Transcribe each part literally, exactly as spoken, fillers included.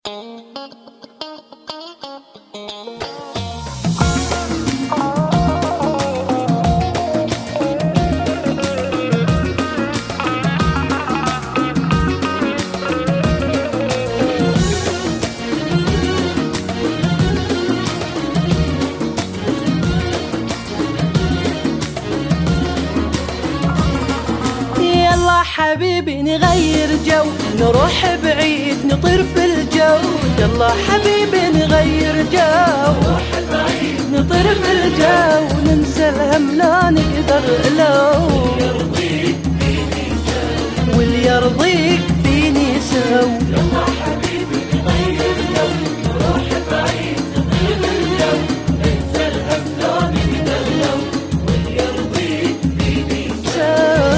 حبيبي نغير جو، نروح بعيد نطير في الجو. يلا حبيبي نغير جو، نروح بعيد نطير في الجو. ننسى الهم لا نقدر لو يرضيك فيني سو، واللي يرضيك فيني سو. يلا حبيبي نغير جو، نروح بعيد نطير في الجو. ننسى الهم لا نقدر لو واللي يرضيك فيني سو.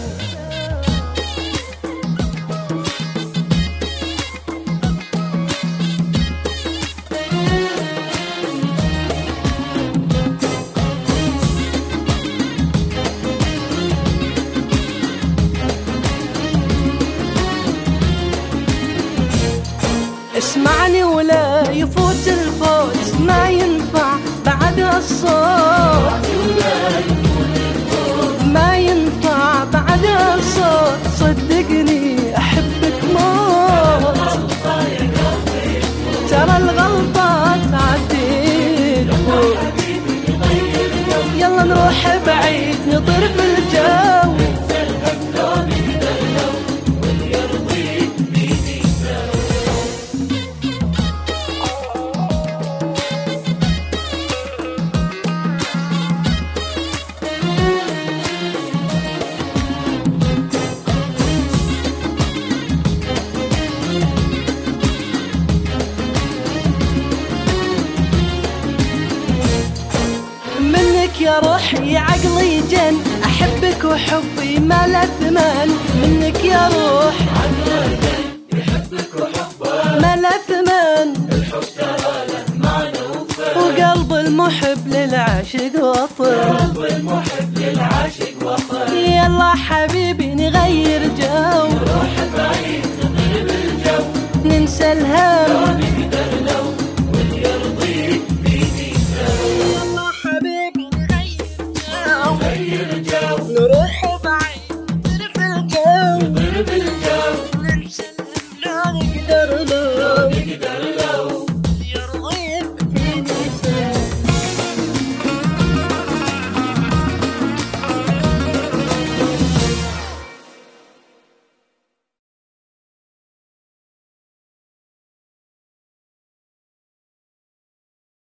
اسمعني ولا يفوت الفوت، ما ينفع بعد الصوت. ما ينفع بعد الصوت، صدقني احبك موت. ترى الغلطة تعدي، يلا نروح بعيد نطير في الجو. يا روحي عقلي جن، أحبك وحبي ما له ثمن. منك يا روح عقلي جن، يحبك وحبه ما له ثمن. الحب ترى له معنى وفن، وقلب المحب للعاشق وطن. قلب المحب للعاشق وطن. يلا حبيبي نغير جو، نروح بعيد نطير بالجو. ننسى الهم